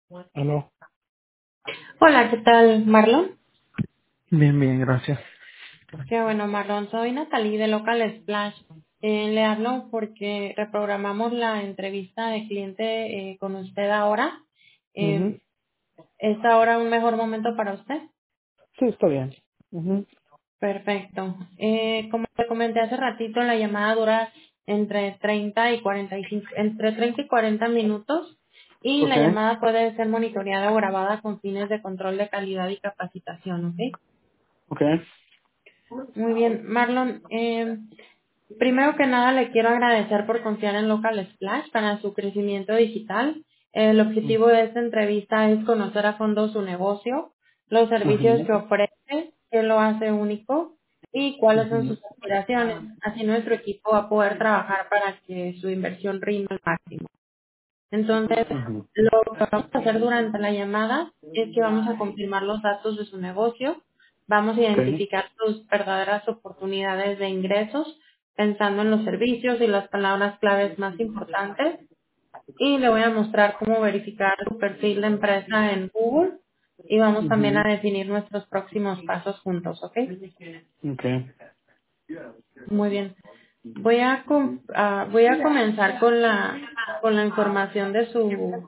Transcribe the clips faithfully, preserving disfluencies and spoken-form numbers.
Aló. Hola, ¿qué tal, Marlon? Bien, bien, gracias. Qué bueno, Marlon. Soy Natalie de Local Splash. Eh, le hablo porque reprogramamos la entrevista de cliente eh, con usted ahora. Ujú. Eh, ¿Es ahora un mejor momento para usted? Sí, está bien. Ujú. Perfecto. Eh, como te comenté hace ratito, la llamada dura entre treinta y cuarenta y cinco, entre treinta y cuarenta minutos y Ok, la llamada puede ser monitoreada o grabada con fines de control de calidad y capacitación, ¿ok? ok. Muy bien, Marlon. Eh, Primero que nada, le quiero agradecer por confiar en Local Splash para su crecimiento digital. El objetivo de esta entrevista es conocer a fondo su negocio, los servicios Ujú. que ofrece, qué lo hace único y cuáles son Ujú. sus aspiraciones. Así nuestro equipo va a poder trabajar para que su inversión rinda al máximo. Entonces, Ujú. lo que vamos a hacer durante la llamada es que vamos a confirmar los datos de su negocio, vamos a Ok. identificar sus verdaderas oportunidades de ingresos, pensando en los servicios y las palabras claves más importantes, y le voy a mostrar cómo verificar su perfil de empresa en Google, y vamos también a Ujú. definir nuestros próximos pasos juntos, ¿ok? Ok. Muy bien. Voy a, com- ah, voy a comenzar con la, con la información de su.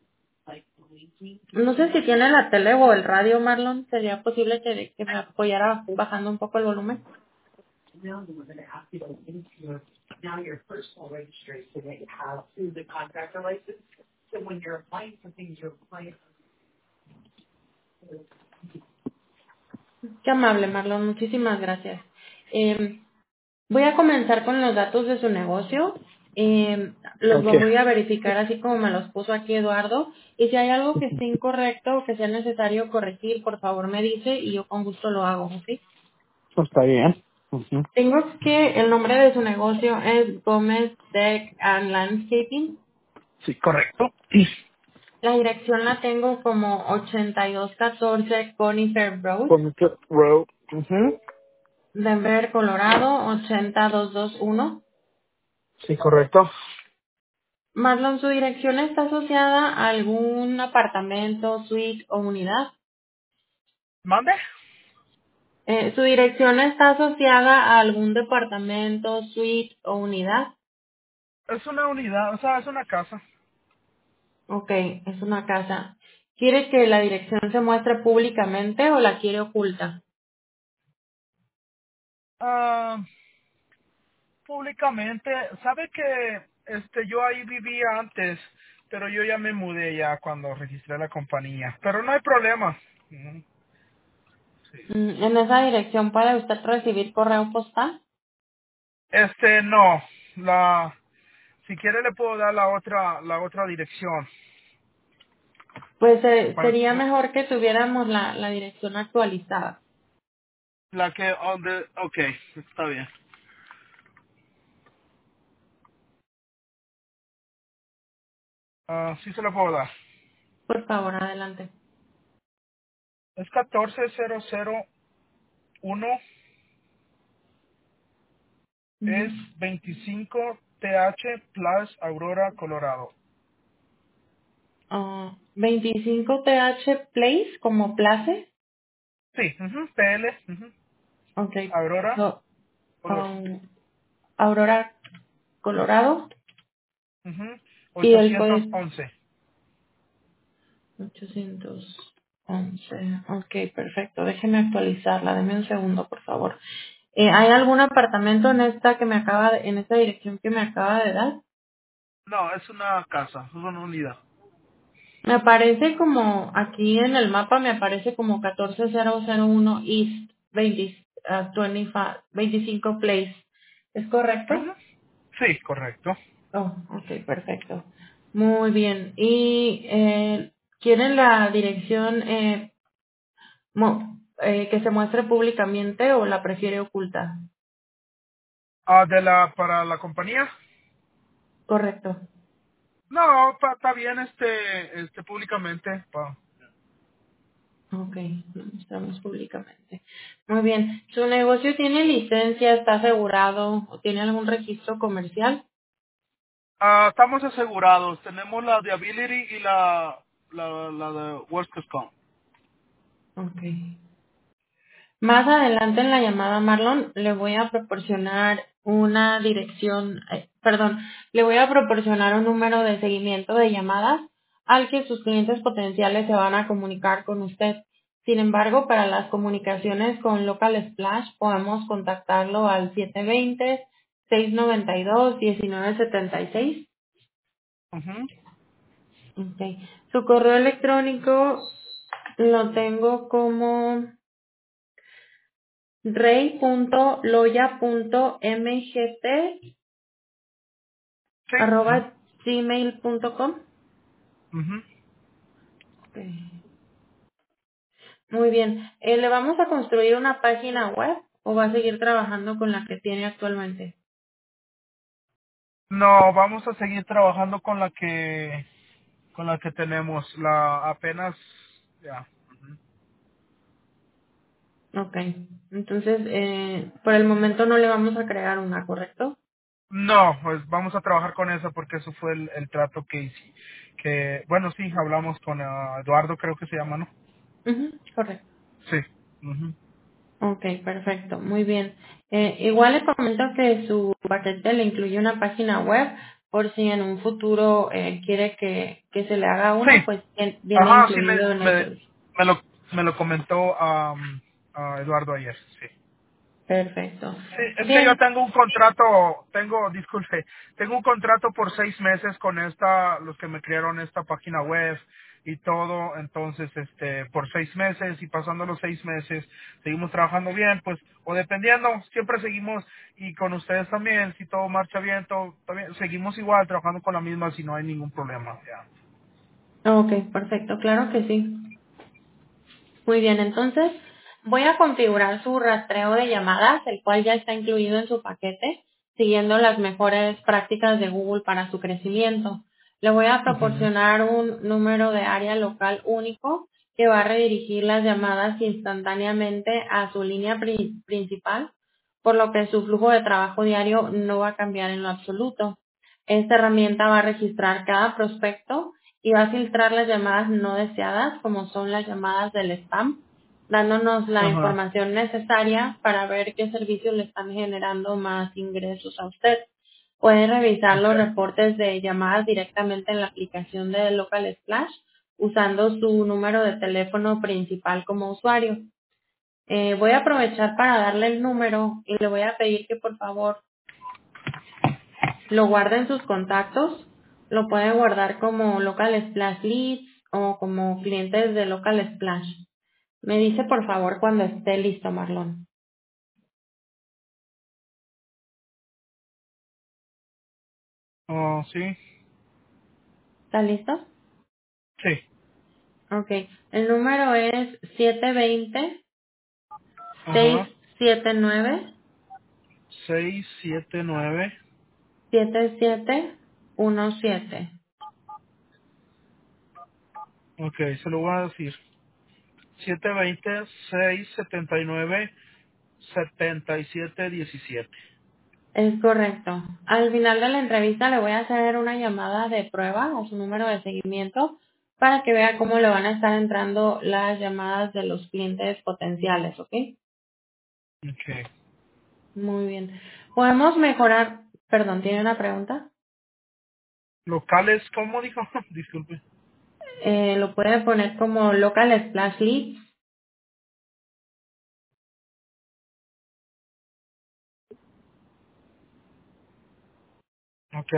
No sé si tiene la tele o el radio, Marlon. ¿Sería posible que, que me apoyara bajando un poco el volumen? Qué amable, Marlon. Muchísimas gracias. Eh, voy a comenzar con los datos de su negocio. Eh, los Ok. voy a verificar así como me los puso aquí Eduardo. Y si hay algo que esté incorrecto o que sea necesario corregir, por favor me dice y yo con gusto lo hago, ¿ok? Está bien. Ujú. Tengo que el nombre de su negocio es Gómez Deck and Landscaping. Sí, correcto. Sí. La dirección la tengo como ochenta y dos catorce Conifer Road, Con este road. Ujú. Denver, Colorado, ochenta dos dos uno. Sí, correcto. Marlon, ¿su dirección está asociada a algún apartamento, suite o unidad? ¿Mande? Eh, ¿Su dirección está asociada a algún departamento, suite o unidad? Es una unidad, o sea, es una casa. Ok, es una casa. ¿Quiere que la dirección se muestre públicamente o la quiere oculta? Ah, públicamente, ¿sabe que este yo ahí vivía antes, pero yo ya me mudé ya cuando registré la compañía? Pero no hay problema. Ujú. Sí. Mm, ¿En esa dirección puede usted recibir correo postal? Este, no, la, si quiere le puedo dar la otra, la otra dirección. Pues eh, Pa- sería mejor que tuviéramos la, la dirección actualizada. La que, donde, ok, está bien. Ah, sí se la puedo dar. Por favor, adelante. Es catorce cero uno, es Ujú. veinticinco T H Plus Aurora, Colorado. Ah, veinticinco T H Place como place. Sí, ujú, P L, ujú, Ok. Aurora, So, Colorado. um, Aurora, Colorado. Ujú, Y el código ochocientos once. ochocientos once. Ok, perfecto. Déjeme actualizarla. Deme un segundo, por favor. Eh, ¿Hay algún apartamento en esta que me acaba de, en esta dirección que me acaba de dar? No, es una casa, es una unidad. Me aparece como, aquí en el mapa me aparece como catorce mil uno East veinte, ah, veinticinco, veinticinco Place. ¿Es correcto? Ujú. Sí, correcto. Oh, ok, perfecto. Muy bien. ¿Y eh, quieren la dirección eh, mo- eh, que se muestre públicamente o la prefiere oculta? Ah, de la, para la compañía. Correcto. No, pa- está bien este, este públicamente. Pa. Ok, lo mostramos públicamente. Muy bien. ¿Su negocio tiene licencia, está asegurado o tiene algún registro comercial? Ah, estamos asegurados. Tenemos la Viability y la la, la de Workers Comp. Ok. Más adelante en la llamada, Marlon, le voy a proporcionar una dirección, eh, perdón, le voy a proporcionar un número de seguimiento de llamadas al que sus clientes potenciales se van a comunicar con usted. Sin embargo, para las comunicaciones con Local Splash podemos contactarlo al siete dos cero, seis nueve dos, uno nueve siete seis. Ujú. Okay. Su correo electrónico lo tengo como rey.loya.mgt Sí. Ujú. arroba gmail.com. Ujú. Okay. Muy bien. Eh, ¿Le vamos a construir una página web o va a seguir trabajando con la que tiene actualmente? No, vamos a seguir trabajando con la que con la que tenemos. La apenas ya. Ujú. Ok. Entonces, eh, por el momento no le vamos a crear una, ¿correcto? No, pues vamos a trabajar con eso porque eso fue el, el trato que hice. Que, bueno, sí, hablamos con ah, Eduardo, creo que se llama, ¿no? Ujú, correcto. Sí. Ujú. Ok, perfecto, muy bien. Eh, igual le comento que su paquete le incluye una página web por si en un futuro eh, quiere que, que se le haga una, Sí. pues bien- viene Ajá, sí, me, incluido en el me, servicio. me lo, me lo comentó am, a Eduardo ayer, sí. Perfecto. Sí, es que yo Bien, tengo un contrato, tengo, disculpe, tengo un contrato por seis meses con esta, los que me crearon esta página web y todo, entonces, este, por seis meses y pasando los seis meses, seguimos trabajando bien, pues, o dependiendo, siempre seguimos, y con ustedes también, si todo marcha bien, todo, también, seguimos igual, trabajando con la misma, si no hay ningún problema, ya. ok, perfecto, claro que sí. Muy bien, entonces voy a configurar su rastreo de llamadas, el cual ya está incluido en su paquete, siguiendo las mejores prácticas de Google para su crecimiento. Le voy a Ujú. proporcionar un número de área local único que va a redirigir las llamadas instantáneamente a su línea pri- principal, por lo que su flujo de trabajo diario no va a cambiar en lo absoluto. Esta herramienta va a registrar cada prospecto y va a filtrar las llamadas no deseadas, como son las llamadas del spam, dándonos la Ajá. información necesaria para ver qué servicios le están generando más ingresos a usted. Puede revisar los Okay. reportes de llamadas directamente en la aplicación de Local Splash usando su número de teléfono principal como usuario. Eh, voy a aprovechar para darle el número y le voy a pedir que por favor lo guarde en sus contactos. Lo puede guardar como Local Splash Leads o como clientes de Local Splash. Me dice por favor cuando esté listo, Marlon. Oh, sí, ¿Está listo? sí. Ok. El número es siete dos cero, seis Ajá. siete nueve, Seis, siete, nueve. siete siete uno siete. Ok, se lo voy a decir. siete veinte, seis setenta y nueve, setenta y siete diecisiete. Es correcto. Al final de la entrevista le voy a hacer una llamada de prueba a su número de seguimiento para que vea cómo le van a estar entrando las llamadas de los clientes potenciales, ¿ok? Ok. Muy bien. Podemos mejorar, perdón, ¿tiene una pregunta? Locales, ¿cómo dijo? Disculpe. Eh, lo puede poner como local splash lead. Ok.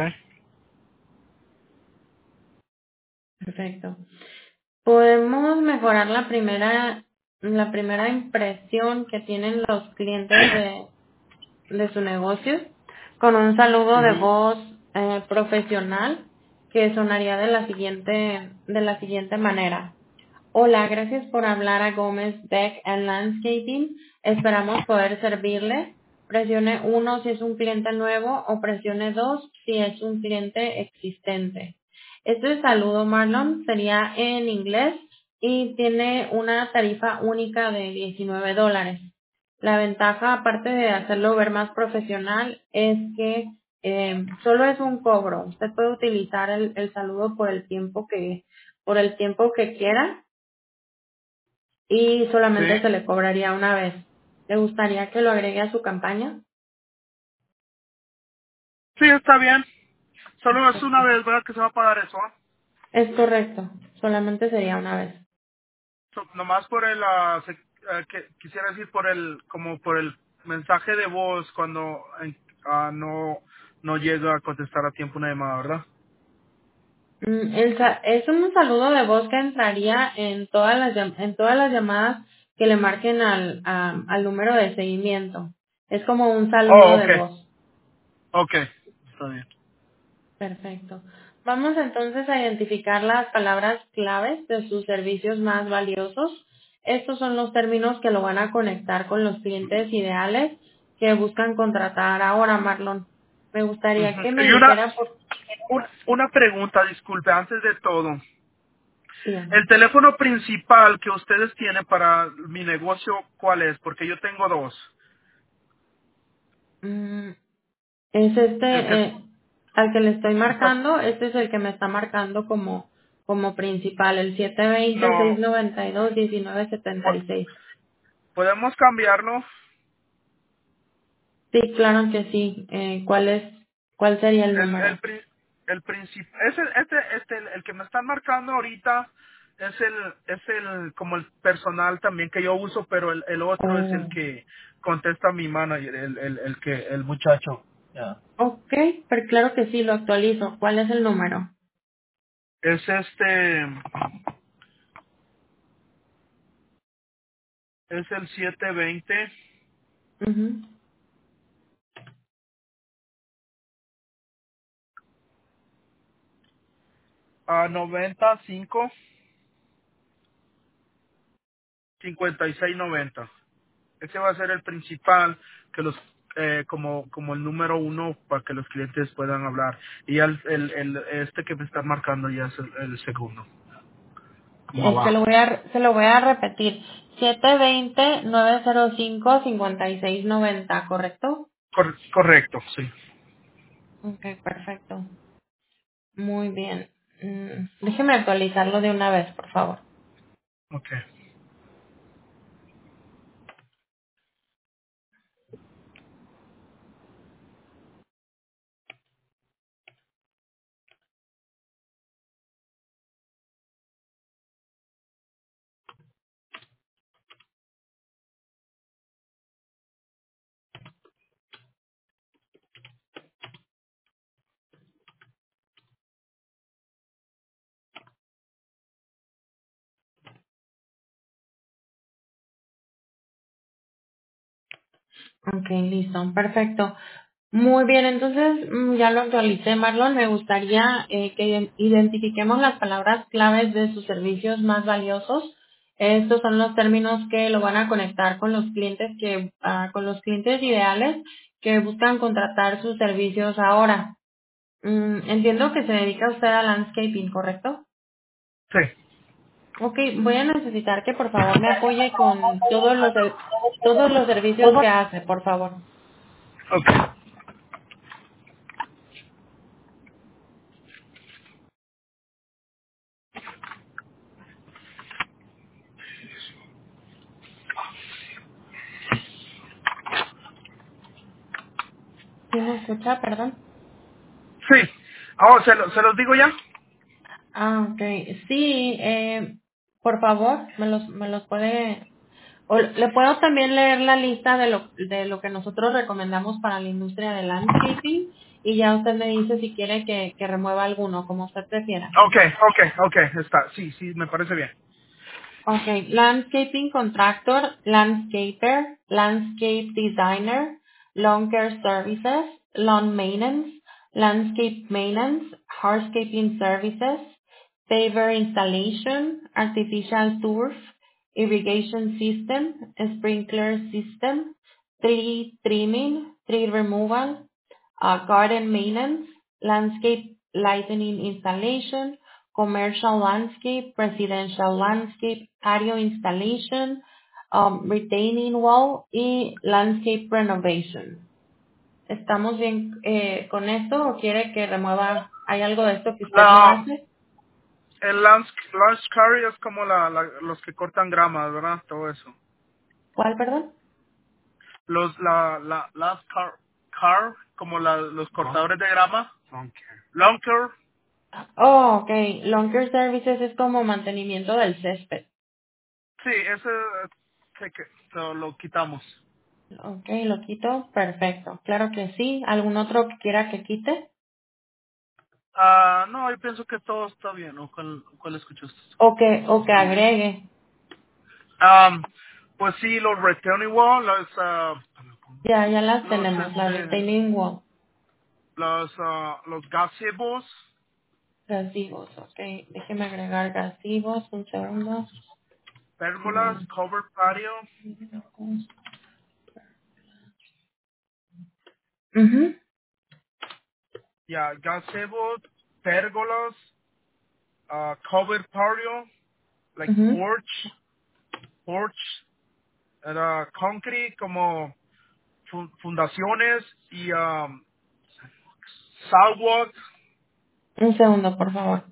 Perfecto. Podemos mejorar la primera, la primera impresión que tienen los clientes de, de su negocio con un saludo de Ujú. voz eh, profesional que sonaría de la siguiente, de la siguiente manera. Hola, gracias por hablar a Gómez Beck and Landscaping. Esperamos poder servirle. Presione uno si es un cliente nuevo o presione dos si es un cliente existente. Este saludo, Marlon, sería en inglés y tiene una tarifa única de diecinueve dólares. La ventaja, aparte de hacerlo ver más profesional, es que eh, solo es un cobro. Usted puede utilizar el, el saludo por el tiempo que por el tiempo que quiera y solamente Sí. se le cobraría una vez. ¿Le gustaría que lo agregue a su campaña? Sí, está bien. Solo es una Perfecto. vez, ¿verdad? Que se va a pagar eso, ¿ah? Es correcto, solamente sería una vez. So, nomás por el, ah, se- eh, que, quisiera decir por el, como por el mensaje de voz cuando eh, ah, no, no llega a contestar a tiempo una llamada, ¿verdad? Mm, el sa- es un saludo de voz que entraría en todas las llam- en todas las llamadas que le marquen al, a- al número de seguimiento. Es como un Oh, saludo ok. de voz. Ok. Está bien. Perfecto. Vamos entonces a identificar las palabras claves de sus servicios más valiosos. Estos son los términos que lo van a conectar con los clientes ideales que buscan contratar ahora, Marlon. Me gustaría que Ujú. me Y una, dijera por... una, una pregunta, disculpe, antes de todo. Dígame. El teléfono principal que ustedes tienen para mi negocio, ¿cuál es? Porque yo tengo dos. Mm, Es El que este, es- eh, al que le estoy está, marcando, este es el que me está marcando como, como principal, el siete dos cero, seis no, nueve dos, uno nueve siete po- seis. podemos cambiarlo. Sí, claro que sí. Eh, ¿cuál es, cuál sería el El, el, número? pri- el principal, ese, este, este, el, el que me están marcando ahorita es el, es el, como el personal también que yo uso, pero el, el otro es el Oh, que contesta mi manager, el, el, el que, el muchacho. ok, pero claro que sí, lo actualizo. ¿Cuál es el número? Es este, es el siete dos cero, Ujú. a noventa y cinco, cincuenta y seis noventa. Ese va a ser el principal, que los eh, como como el número uno para que los clientes puedan hablar. Y ya el, el, el- este que me está marcando ya es el, el segundo, como Eh, se lo abajo. voy a, se lo voy a repetir. siete dos cero, nueve cero cinco, cinco seis nueve cero, ¿correcto? Cor- correcto, sí. Ok, perfecto. Muy bien. Mm, déjeme actualizarlo de una vez, por favor. Okay. Ok, listo, perfecto. Muy bien, entonces mm, ya lo actualicé, Marlon. Me gustaría eh, que iden- identifiquemos las palabras claves de sus servicios más valiosos. Estos son los términos que lo van a conectar con los clientes que, ah, con los clientes ideales que buscan contratar sus servicios ahora. Mm, entiendo que se dedica usted a landscaping, ¿correcto? Sí. Ok, voy a necesitar que por favor me apoye con todos los ser- todos los servicios que hace, por favor. Okay. ¿Sí me escucha? Perdón. Sí. Oh, ¿se, lo- ¿se los digo ya? Ah, ok. Sí, eh, por favor, me los, me los puede, o le puedo también leer la lista de lo, de lo que nosotros recomendamos para la industria de landscaping y ya usted me dice si quiere que, que remueva alguno, como usted prefiera. Okay, okay, okay, está. Sí, sí, me parece bien. Okay, landscaping contractor, landscaper, landscape designer, lawn care services, lawn maintenance, landscape maintenance, hardscaping services, paver installation, artificial turf, irrigation system, sprinkler system, tree trimming, tree removal, uh, garden maintenance, landscape lighting installation, commercial landscape, residential landscape, patio installation, um, retaining wall y landscape renovation. ¿Estamos bien eh, con esto o quiere que remueva? ¿Hay algo de esto que usted no No, hace? El lance, lance carry es como la, la, los que cortan grama, ¿verdad? Todo eso. ¿Cuál, perdón? Los, la, la, lance car, car como la, los cortadores de grama. Lawn care. Oh, ok. Lawn care services es como mantenimiento del césped. Sí, ese se que- so, lo quitamos. Ok, lo quito. Perfecto. Claro que sí. ¿Algún otro que quiera que quite? Ah, no, yo pienso que todo está bien. ¿O cuál, cuál escuchaste? O que, o que agregue. Um, pues sí, los retaining wall, los, ah, Ya, ya las los, tenemos. La este, retaining wall. los, ah, los gazebos, Gazebos, ok. Déjeme agregar gazebos. Un segundo. pérgolas, cover patio, Mhm. yeah, gazebos, pérgolas, uh, cover patio, like Mhm. porch, porch, era concrete como fu- fundaciones y um, sidewalk, Un segundo, por favor.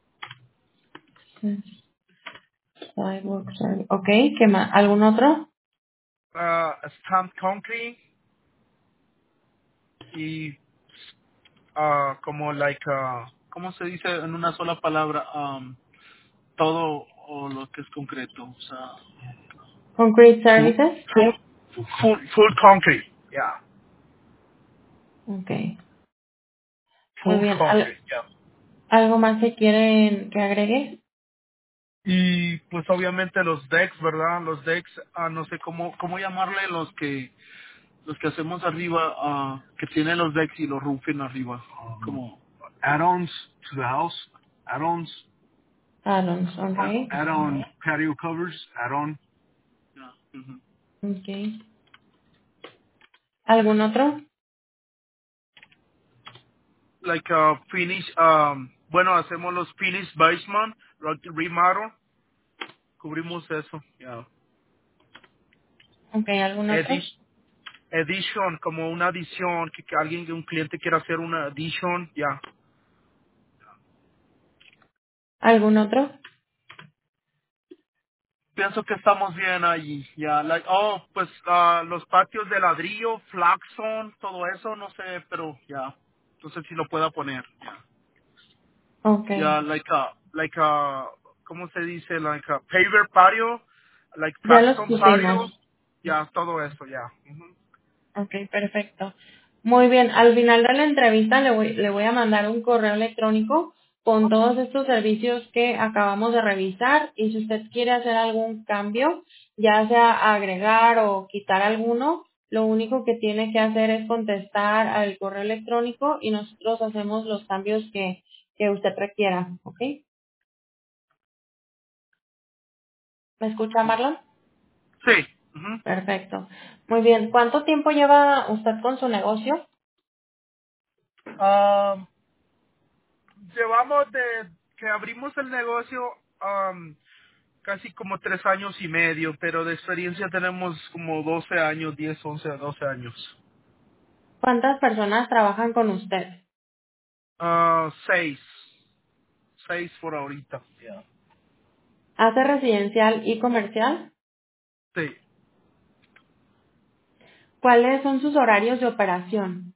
Sidewalk service. Ok, ¿qué más? ¿Algún otro? uh, stamped concrete y uh, como like, uh, ¿cómo se dice en una sola palabra? Um, todo o lo que es concreto, o sea, Concrete full, services. full, full, full concrete, yeah, Ok. Muy full bien. ¿Al- concrete, yeah. ¿Algo más que quieren que agregue? Y pues obviamente los decks, ¿verdad? Los decks, ah, no sé cómo cómo llamarle los que los que hacemos arriba, ah, que tienen los decks y los roofing arriba, como add-ons to the house, add-ons, Addons, ok. add-on patio covers, add-on, yeah. Mhm. Ok. ¿Algún otro? Like uh, finish, um, bueno, hacemos los finish basement, like remodel, cubrimos eso, yeah. Ok, ¿algún otro? Edi- Edition, como una adición, que, que alguien, un cliente quiera hacer una edition, ya. ¿Algún otro? Pienso que estamos bien allí, ya. Like, oh, pues ah, los patios de ladrillo, flaxon, todo eso, no sé, pero ya. No sé si lo pueda poner, ya. Ok. Ya, like a, like a, ¿cómo se dice? Like a paver patio, like Ya los flaxon patio, pusimos. ya, todo eso, ya. Ujú. Ok, perfecto. Muy bien, al final de la entrevista le voy, le voy a mandar un correo electrónico con todos estos servicios que acabamos de revisar y si usted quiere hacer algún cambio, ya sea agregar o quitar alguno, lo único que tiene que hacer es contestar al correo electrónico y nosotros hacemos los cambios que, que usted requiera, ¿ok? ¿Me escucha, Marlon? Sí. Ujú. Perfecto. Muy bien, ¿cuánto tiempo lleva usted con su negocio? Um, llevamos de que abrimos el negocio, um, casi como tres años y medio, pero de experiencia tenemos como doce años, diez, once, doce años. ¿Cuántas personas trabajan con usted? Ah, seis, seis por ahorita. Yeah. ¿Hace residencial y comercial? Sí, ¿Cuáles son sus horarios de operación?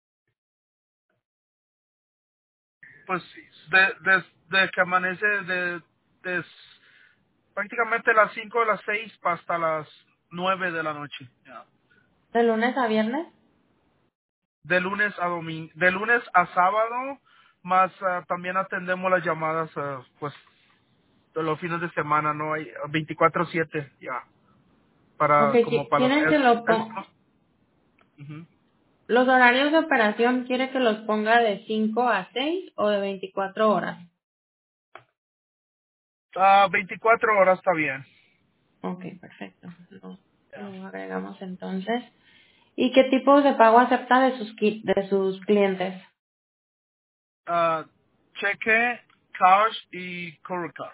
pues sí, de, de, de que amanece de, de s- prácticamente las cinco de las seis hasta las nueve de la noche. Yeah. ¿De lunes a viernes? De lunes a domingo, de lunes a sábado, más ah, también atendemos las llamadas, ah, pues, de los fines de semana, no hay veinticuatro siete, ya. Ok, Para como qui- para los ¿quieren que es, lo es, ponga? ujú. ¿Los horarios de operación quiere que los ponga de cinco a seis o de veinticuatro horas? Ah, veinticuatro horas está bien. Ok, perfecto. Lo, Ya. lo agregamos entonces. ¿Y qué tipos de pago acepta de sus, qui- de sus clientes? Ah, cheque, cash y Corecar.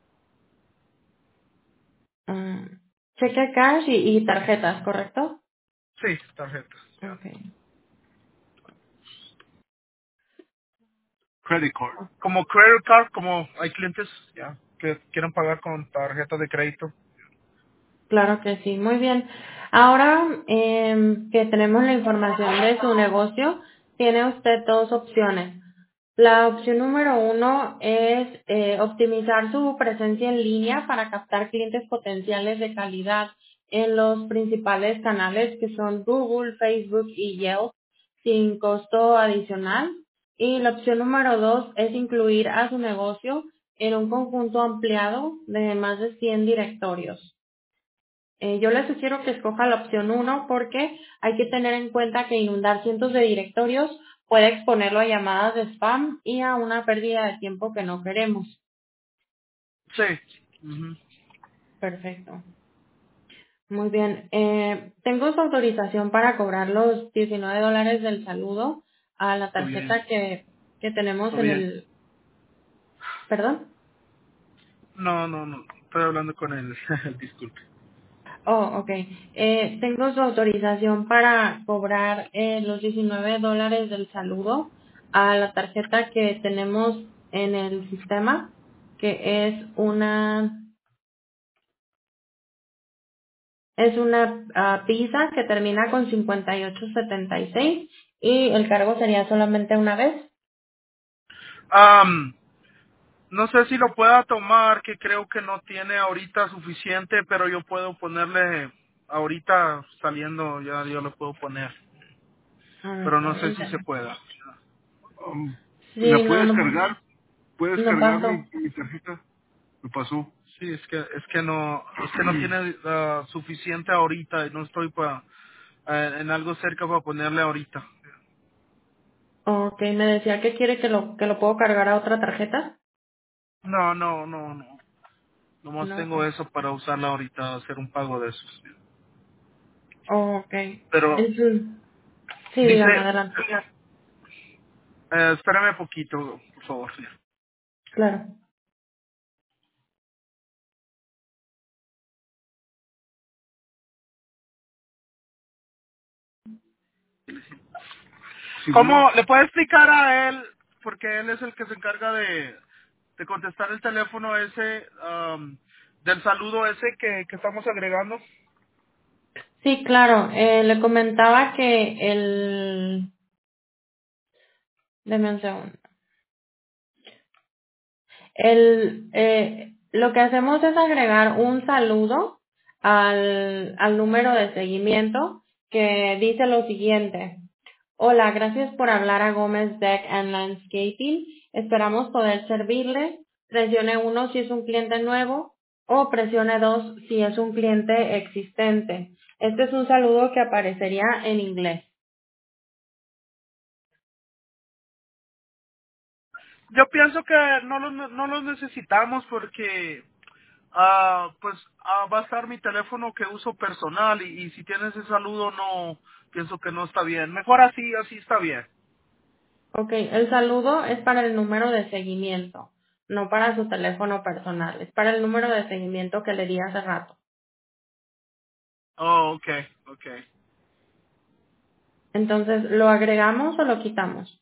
Mm, cheque cash y, y tarjetas, ¿correcto? Sí, tarjetas. Ya. Ok. Credit card. Como credit card, como hay clientes ya que quieren pagar con tarjeta de crédito. Claro que sí, muy bien. Ahora eh, que tenemos la información de su negocio, tiene usted dos opciones. La opción número uno es eh, optimizar su presencia en línea para captar clientes potenciales de calidad en los principales canales que son Google, Facebook y Yelp sin costo adicional. Y la opción número dos es incluir a su negocio en un conjunto ampliado de más de cien directorios. Eh, yo les sugiero que escoja la opción uno porque hay que tener en cuenta que inundar cientos de directorios puede exponerlo a llamadas de spam y a una pérdida de tiempo que no queremos. Sí. Ujú. Perfecto. Muy bien. Eh, tengo su autorización para cobrar los diecinueve dólares del saludo a la Está bien. tarjeta que, que tenemos Está en bien. el... ¿Perdón? No, no, no. Estoy hablando con él. Disculpe. Oh, ok. Eh, tengo su autorización para cobrar eh, los diecinueve dólares del saludo a la tarjeta que tenemos en el sistema, que es una es una ah, Visa que termina con cincuenta y ocho setenta y seis y el cargo sería solamente una vez. Am, no sé si lo pueda tomar, que creo que no tiene ahorita suficiente, pero yo puedo ponerle ahorita saliendo, ya yo lo puedo poner. Ah, Pero ok. no sé si se Ent- pueda. Um, ¿La Sí, no, puedes no, cargar? ¿Puedes no cargar mi, pasó. mi tarjeta? Me pasó. Sí, es que es que no es que no tiene ah, suficiente ahorita y no estoy pa, eh, en algo cerca para ponerle ahorita. Ok, me decía que quiere que lo que lo puedo cargar a otra tarjeta. No, no, no, no. Nomás No. tengo eso para usarla ahorita, hacer un pago de esos. Ok. Pero Entonces, sí, dice, dígame adelante. eh, espérame poquito, por favor. Sí. Claro. Sí, ¿cómo bueno. Le puede explicar a él, porque él es el que se encarga de, de contestar el teléfono ese, am, del saludo ese que, que estamos agregando? Sí, claro. Eh, le comentaba que el... Deme un segundo. El, eh, lo que hacemos es agregar un saludo al, al número de seguimiento que dice lo siguiente. Hola, gracias por hablar a Gómez Deck and Landscaping. Esperamos poder servirle. Presione uno si es un cliente nuevo o presione dos si es un cliente existente. Este es un saludo que aparecería en inglés. Yo pienso que no los, no los necesitamos porque ah, pues ah, va a estar mi teléfono que uso personal y, y si tienes ese saludo no, pienso que no está bien. Mejor así, así está bien. Ok, el saludo es para el número de seguimiento, no para su teléfono personal, es para el número de seguimiento que le di hace rato. Oh, okay, okay. Entonces, ¿lo agregamos o lo quitamos?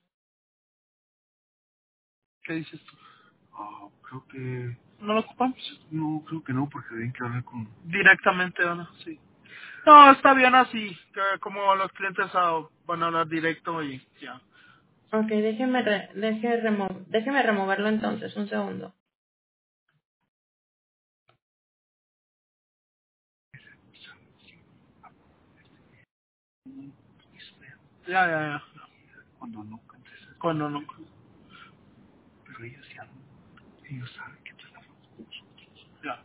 ¿Qué dices tú? Ah, creo que... ¿No lo ocupamos? No, creo que no, porque tienen que hablar con... Directamente, Ana, sí. No, está bien así, que como los clientes ah, van a hablar directo y ya. Ok, déjeme, re- deje remo- déjeme removerlo entonces, un segundo. Ya, ya, ya. Cuando no, cuando no. Pero ellos ya, ellos saben que tú estás con nosotros. Ya.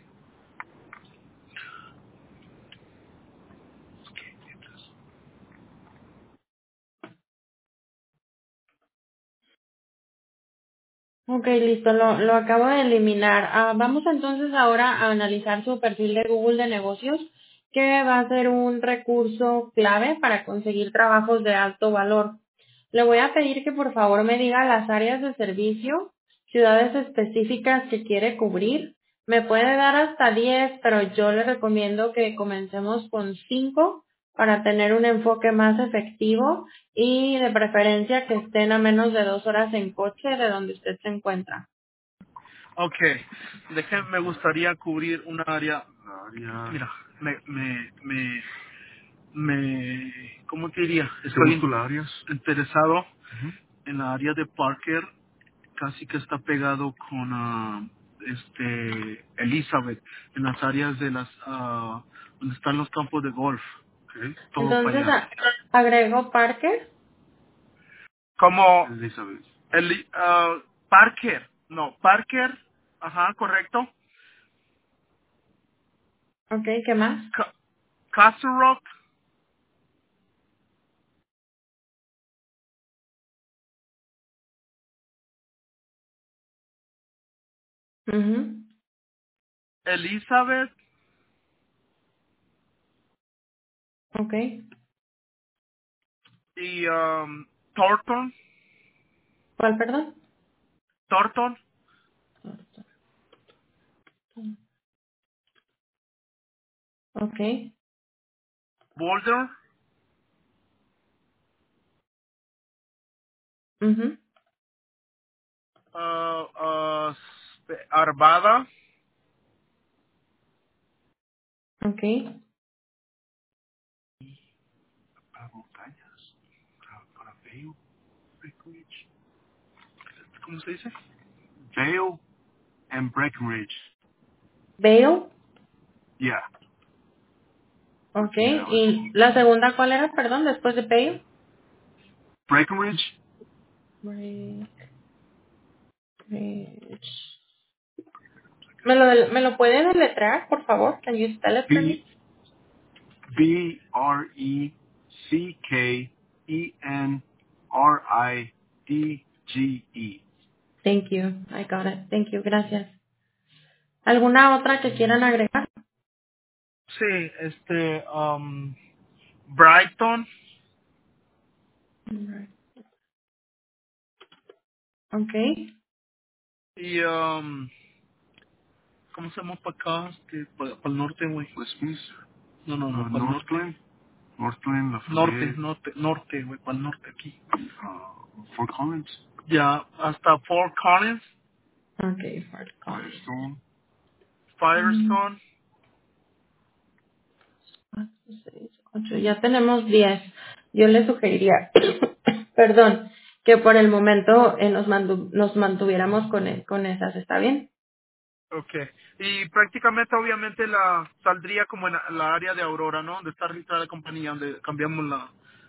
Ok, listo, lo, lo acabo de eliminar. Ah, vamos entonces ahora a analizar su perfil de Google de negocios, que va a ser un recurso clave para conseguir trabajos de alto valor. Le voy a pedir que por favor me diga las áreas de servicio, ciudades específicas que quiere cubrir. Me puede dar hasta diez, pero yo le recomiendo que comencemos con cinco para tener un enfoque más efectivo y de preferencia que estén a menos de dos horas en coche de donde usted se encuentra. Ok, déjeme, me gustaría cubrir un área, área, mira, me, me, me, me, ¿cómo te diría? Estoy in- áreas? interesado Ujú. en la área de Parker, casi que está pegado con ah, este Elizabeth, en las áreas de las, ah, donde están los campos de golf, okay. Todo para Entonces, allá. a- agrego Parker. Como Elizabeth. Eli- ah, Parker, no, Parker, ajá, correcto. Ok, ¿qué más? Ca- Castle Rock, Mhm. Elizabeth Ok. y um, Thornton, ¿Cuál, perdón? Thornton, Ok. Boulder, Mhm. uh, uh, Arvada, Ok. para montañas, para, para Vail, Breckenridge. ¿Cómo se dice? Vail and Breckenridge. Vale. Yeah. Ok. Yeah. ¿Y la segunda cuál era, perdón, después de Vale? Breckenridge. Bridge. ¿Me lo, ¿Me lo puede deletrear, por favor? Can you spell it for me? B B R E C K E N R I D G E. Thank you. I got it. Thank you. Gracias. ¿Alguna otra que quieran agregar? Sí, este, um, Brighton Alright. Ok. y, um, ¿cómo se llama para acá? Este, para, el norte, güey. Westminster. No, no, no, Uh, para el norte. Northland, Northland, Norte, Lafayette, norte, norte, güey, para el norte aquí. uh, Fort Collins, Ya, hasta Fort Collins, Ok, Fort Collins. Firestone. Mm, Firestone. cuatro, seis, ocho. Ya tenemos diez. Yo le sugeriría, perdón, que por el momento eh, nos, mandu- nos mantuviéramos con, e- con esas. ¿Está bien? Okay. Y prácticamente, obviamente, la saldría como en la, la área de Aurora, ¿no? Donde está registrada la compañía, donde cambiamos la,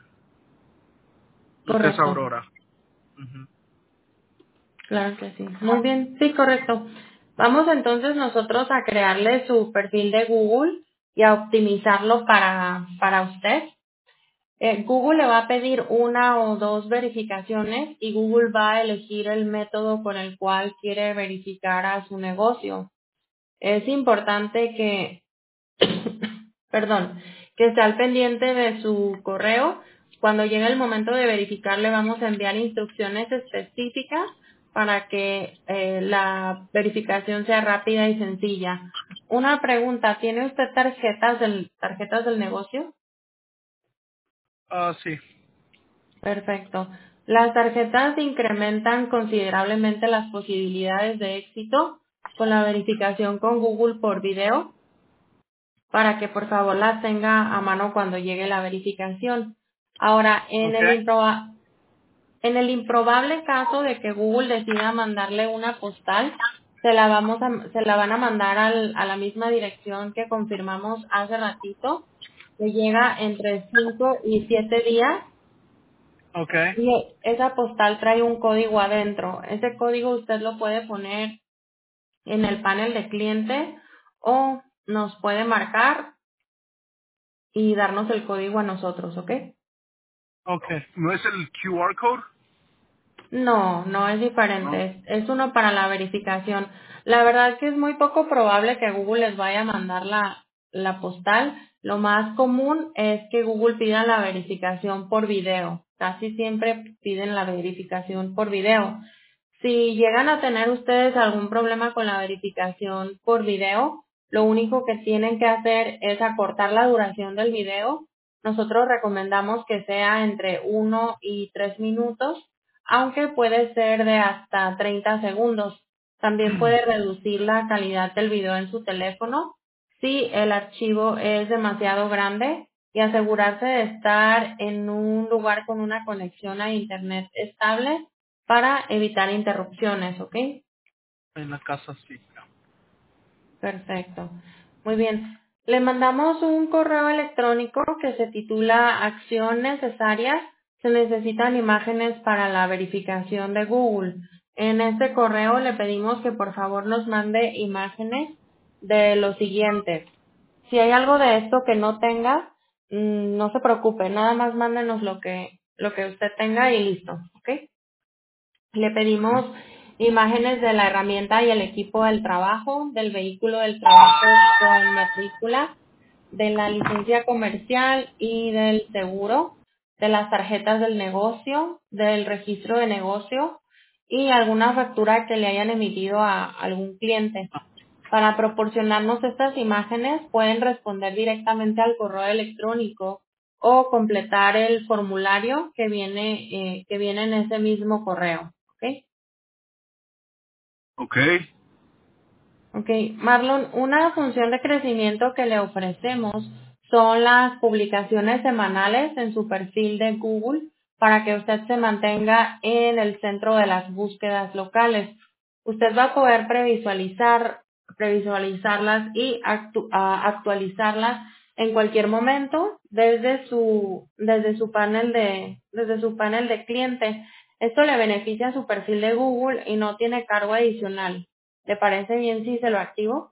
lo que es Correcto. Aurora. Ujú. Claro que sí. Muy bien, sí, correcto. Vamos entonces nosotros a crearle su perfil de Google y a optimizarlo para, para usted. Eh, Google le va a pedir una o dos verificaciones y Google va a elegir el método con el cual quiere verificar a su negocio. Es importante que perdón, que esté al pendiente de su correo. Cuando llegue el momento de verificar, le vamos a enviar instrucciones específicas para que eh, la verificación sea rápida y sencilla. Una pregunta, ¿tiene usted tarjetas del, tarjetas del negocio? Ah, sí. Perfecto. Las tarjetas incrementan considerablemente las posibilidades de éxito con la verificación con Google por video, para que por favor las tenga a mano cuando llegue la verificación. Ahora, en el, Okay. improba- en el improbable caso de que Google decida mandarle una postal, se la vamos a, se la van a mandar al- a la misma dirección que confirmamos hace ratito, que llega entre cinco y siete días, Okay. y esa postal trae un código adentro. Ese código usted lo puede poner en el panel de cliente o nos puede marcar y darnos el código a nosotros, ¿ok? Okay. ¿No es el Q R code? No, no es No. diferente, es, es uno para la verificación. La verdad que es muy poco probable que Google les vaya a mandar la, la postal. Lo más común es que Google pida la verificación por video. Casi siempre piden la verificación por video. Si llegan a tener ustedes algún problema con la verificación por video, lo único que tienen que hacer es acortar la duración del video nosotros recomendamos que sea entre uno y tres minutos, aunque puede ser de hasta treinta segundos. También puede reducir la calidad del video en su teléfono si el archivo es demasiado grande y asegurarse de estar en un lugar con una conexión a internet estable para evitar interrupciones, ¿ok? En la casa sí. Perfecto. Muy bien. Le mandamos un correo electrónico que se titula Acción necesaria. Se necesitan imágenes para la verificación de Google. En este correo le pedimos que por favor nos mande imágenes de lo siguiente. Si hay algo de esto que no tenga, mm, no se preocupe, nada más mándenos lo que, lo que usted tenga y listo, ¿ok? Le pedimos imágenes de la herramienta y el equipo del trabajo, del vehículo del trabajo con matrícula, de la licencia comercial y del seguro, de las tarjetas del negocio, del registro de negocio y alguna factura que le hayan emitido a algún cliente. Para proporcionarnos estas imágenes pueden responder directamente al correo electrónico o completar el formulario que viene, eh, que viene en ese mismo correo. ¿Ok? Ok. Ok, Marlon, una función de crecimiento que le ofrecemos son las publicaciones semanales en su perfil de Google para que usted se mantenga en el centro de las búsquedas locales. Usted va a poder previsualizar, previsualizarlas y actu- a- actualizarlas en cualquier momento desde su, desde su panel de, desde su panel de cliente. Esto le beneficia a su perfil de Google y no tiene cargo adicional. ¿Le parece bien si se lo activo?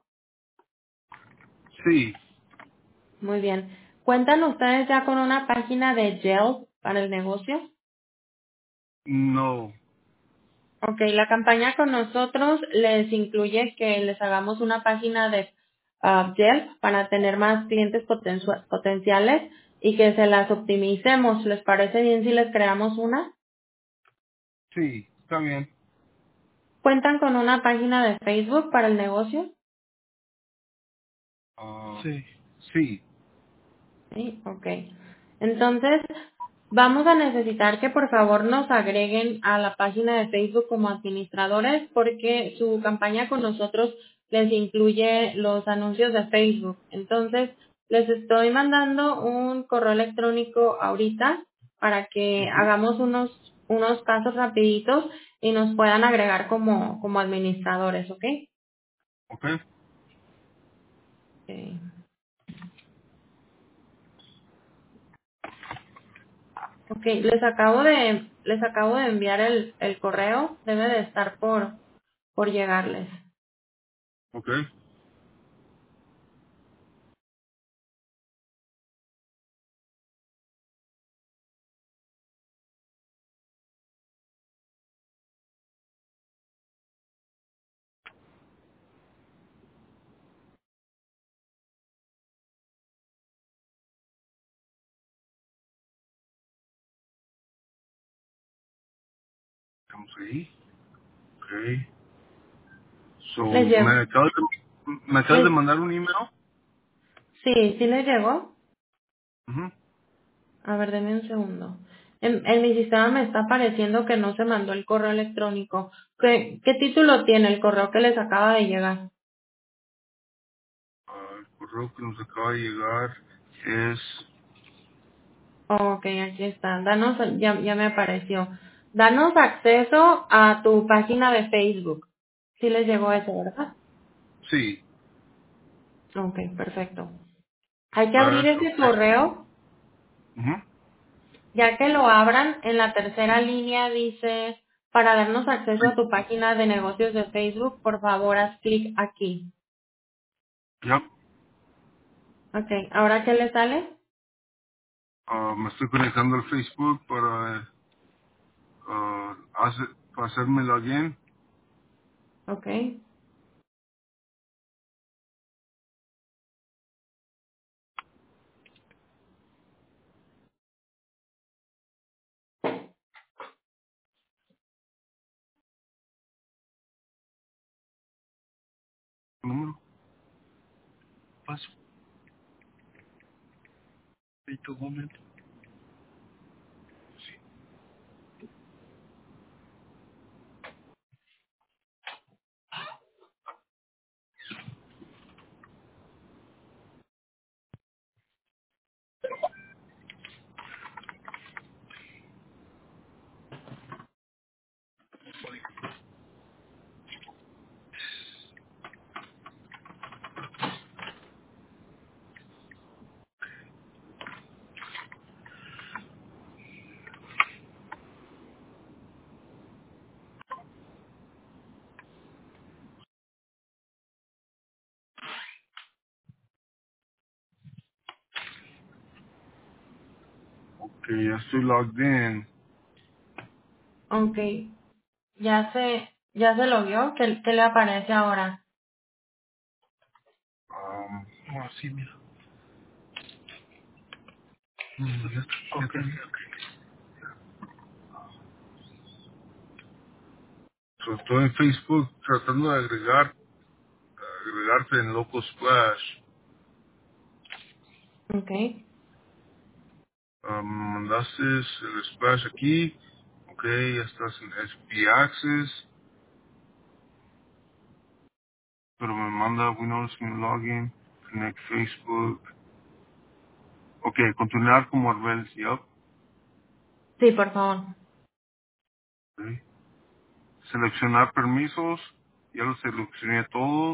Sí. Muy bien. ¿Cuentan ustedes ya con una página de Yelp para el negocio? No. Ok, la campaña con nosotros les incluye que les hagamos una página de ah, Yelp para tener más clientes potenciu- potenciales y que se las optimicemos. ¿Les parece bien si les creamos una? Sí. Está bien. ¿Cuentan con una página de Facebook para el negocio? Ah, sí. Sí. Sí, ok. Entonces, vamos a necesitar que por favor nos agreguen a la página de Facebook como administradores porque su campaña con nosotros les incluye los anuncios de Facebook. Entonces, les estoy mandando un correo electrónico ahorita para que Ujú. hagamos unos unos pasos rapiditos y nos puedan agregar como como administradores, ¿ok? Ok. Ok. Ok, les acabo de, les acabo de enviar el, el correo, debe de estar por, por llegarles. Ok. Estamos ahí. Ok. So, ¿Les llegó? ¿me acabas de, me acabas de Les, mandar un email? sí, sí les llegó. Ujú. A ver, denme un segundo. En, en mi sistema me está apareciendo que no se mandó el correo electrónico. ¿Qué, qué título tiene el correo que les acaba de llegar? Ah, el correo que nos acaba de llegar es... Oh, ok, aquí está. Danos, ya, ya me apareció. Danos acceso a tu página de Facebook. Sí les llegó eso, ¿verdad? Sí. Ok, perfecto. Hay que abrir First ese Effect. correo. Ujú. Ya que lo abran, en la tercera línea dice, para darnos acceso a tu página de negocios de Facebook, por favor haz clic aquí. Yep. Ok, ¿ahora qué le sale? Ah, me estoy conectando al Facebook para, ah, hacer, para hacerme login. Ok, Número. Paso. tu momento. Ok, ya estoy logged in. Ok, ya se, ya se lo vio, ¿qué, qué le aparece ahora? Um, Oh, sí, mira. Mm, ya- ya Ok, tengo. ok. so estoy en Facebook tratando de agregar, agregarte en Local Splash. Ok, Um, mandaste el Splash aquí. Ok, ya estás en S P Access. Pero me manda Windows New Login, Connect Facebook. Ok, continuar como Arbel, yup. sí, por favor. Ok. Seleccionar permisos, ya los seleccioné todos.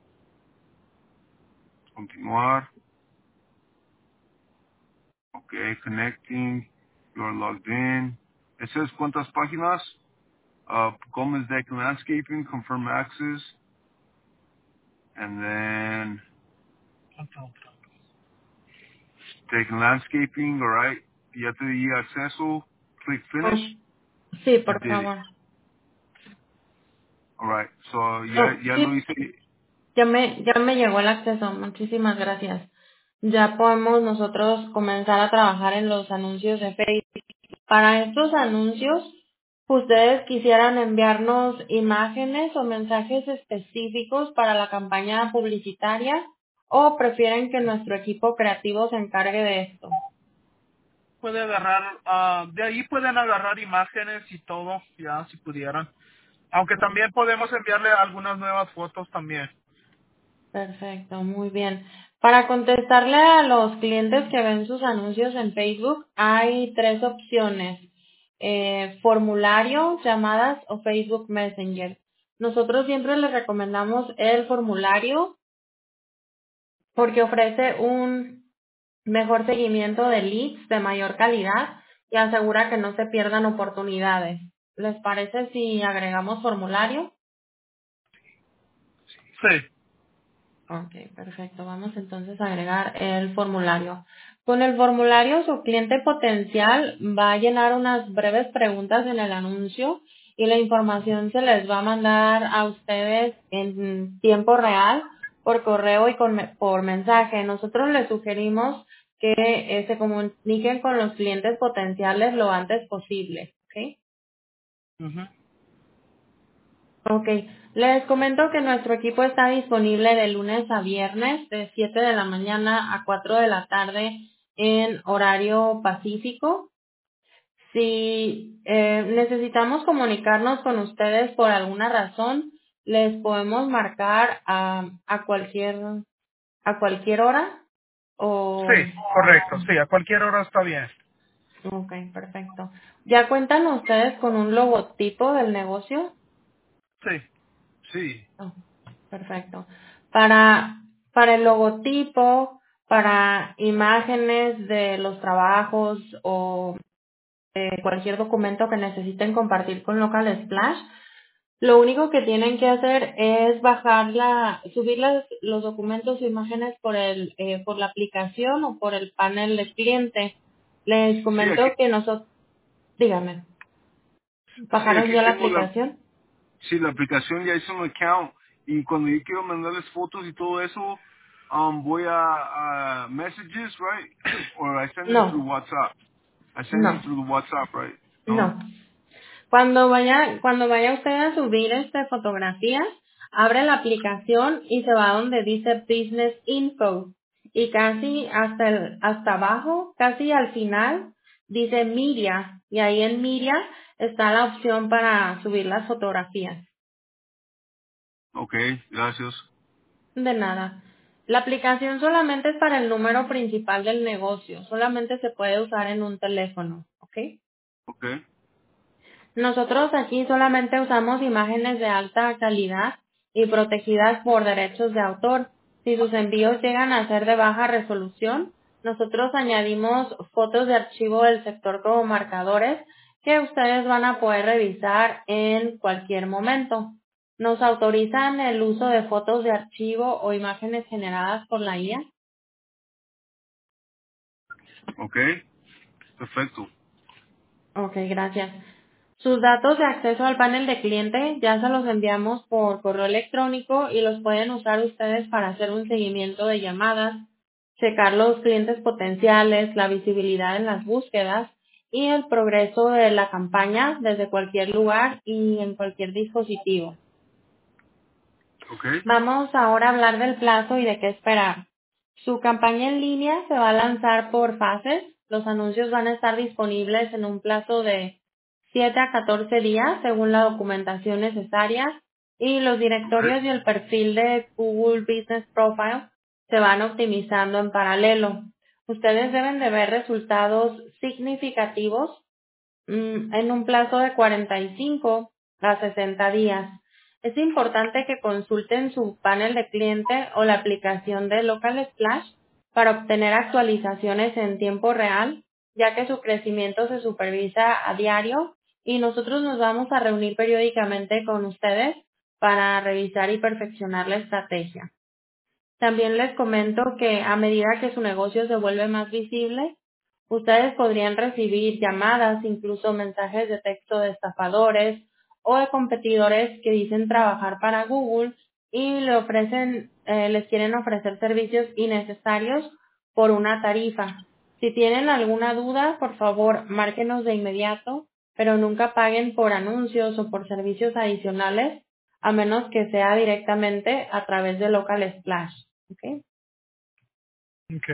Continuar. Ok, connecting. You are logged in. Ese es cuántas páginas. Uh, Gomez Deck Landscaping, confirm access. And then Otra, otra. Deck Landscaping, alright. Ya te di acceso. Click finish. Oh, sí, You por did it. favor. Alright, so ya, Oh, ya lo sí, hice. ya me, ya me llegó el acceso, muchísimas gracias. Ya podemos nosotros comenzar a trabajar en los anuncios de Facebook. Para estos anuncios, ¿ustedes quisieran enviarnos imágenes o mensajes específicos para la campaña publicitaria o prefieren que nuestro equipo creativo se encargue de esto? Puede agarrar, ah, de ahí pueden agarrar imágenes y todo, ya, si pudieran. Aunque también podemos enviarle algunas nuevas fotos también. Perfecto, muy bien. Para contestarle a los clientes que ven sus anuncios en Facebook, hay tres opciones. Eh, formulario, llamadas o Facebook Messenger. Nosotros siempre les recomendamos el formulario porque ofrece un mejor seguimiento de leads de mayor calidad y asegura que no se pierdan oportunidades. ¿Les parece si agregamos formulario? Sí. Ok, perfecto. Vamos entonces a agregar el formulario. Con el formulario, su cliente potencial va a llenar unas breves preguntas en el anuncio y la información se les va a mandar a ustedes en tiempo real por correo y con, por mensaje. Nosotros les sugerimos que eh, se comuniquen con los clientes potenciales lo antes posible. ¿Ok? Ujú. Ok, les comento que nuestro equipo está disponible de lunes a viernes de siete de la mañana a cuatro de la tarde en horario pacífico. Si eh, necesitamos comunicarnos con ustedes por alguna razón, les podemos marcar a, a cualquier a cualquier hora o Sí, correcto, sí, a cualquier hora está bien. ok, perfecto. ¿Ya cuentan ustedes con un logotipo del negocio? Sí. Sí. Oh, perfecto. Para, para el logotipo, para imágenes de los trabajos o de cualquier documento que necesiten compartir con Local Splash, lo único que tienen que hacer es bajar la, subir las, los documentos o imágenes por el, eh, por la aplicación o por el panel de cliente. Les Sí, aquí, comento que nosotros, dígame, sí, ¿bajaron aquí ya la tengo la, aplicación? sí, la aplicación, ya hice un account y cuando yo quiero mandarles fotos y todo eso, um, voy a, a messages, right? Or I send it through No, WhatsApp. I send you no, through the WhatsApp, right? No? no. Cuando vaya, cuando vaya usted a subir este fotografías, abre la aplicación y se va donde dice Business Info. y casi hasta el, hasta abajo, casi al final, dice Media, y ahí en Media está la opción para subir las fotografías. Ok, gracias. De nada. La aplicación solamente es para el número principal del negocio, solamente se puede usar en un teléfono, ¿ok? Ok, Nosotros aquí solamente usamos imágenes de alta calidad y protegidas por derechos de autor. Si sus envíos llegan a ser de baja resolución, nosotros añadimos fotos de archivo del sector como marcadores que ustedes van a poder revisar en cualquier momento. ¿Nos autorizan el uso de fotos de archivo o imágenes generadas por la I A? ok, perfecto. Ok, gracias. Sus datos de acceso al panel de cliente ya se los enviamos por correo electrónico y los pueden usar ustedes para hacer un seguimiento de llamadas, checar los clientes potenciales, la visibilidad en las búsquedas y el progreso de la campaña desde cualquier lugar y en cualquier dispositivo. Ok, Vamos ahora a hablar del plazo y de qué esperar. Su campaña en línea se va a lanzar por fases. Los anuncios van a estar disponibles en un plazo de siete a catorce días según la documentación necesaria y los ok, directorios y el perfil de Google Business Profile se van optimizando en paralelo. Ustedes deben de ver resultados significativos mm, en un plazo de cuarenta y cinco a sesenta días. Es importante que consulten su panel de cliente o la aplicación de Local Splash para obtener actualizaciones en tiempo real, ya que su crecimiento se supervisa a diario y nosotros nos vamos a reunir periódicamente con ustedes para revisar y perfeccionar la estrategia. También les comento que a medida que su negocio se vuelve más visible, ustedes podrían recibir llamadas, incluso mensajes de texto de estafadores o de competidores que dicen trabajar para Google y le ofrecen, eh, les quieren ofrecer servicios innecesarios por una tarifa. Si tienen alguna duda, por favor, márquenos de inmediato, pero nunca paguen por anuncios o por servicios adicionales, a menos que sea directamente a través de Local Splash. ¿Ok? ok.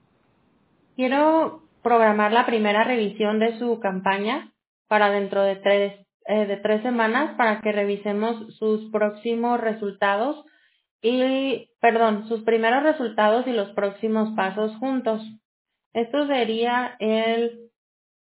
Quiero programar la primera revisión de su campaña para dentro de tres, eh, de tres semanas para que revisemos sus próximos resultados y, perdón, sus primeros resultados y los próximos pasos juntos. Esto sería el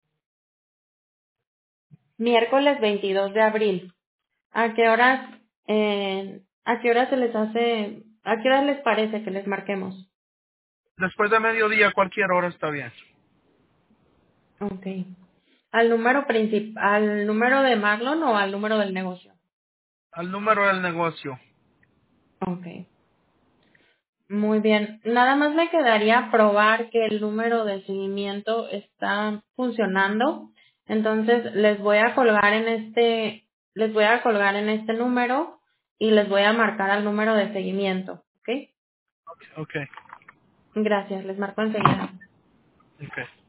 miércoles veintidós de abril. ¿A qué horas, eh, a qué horas se les hace, a qué horas les parece que les marquemos? Después de mediodía, cualquier hora está bien. Okay. ¿Al número principal, al número de Marlon o al número del negocio? Al número del negocio. Okay. Muy bien. Nada más me quedaría probar que el número de seguimiento está funcionando. Entonces les voy a colgar en este, les voy a colgar en este número y les voy a marcar al número de seguimiento. ¿Ok? Ok, Gracias. Les marco enseguida. ok.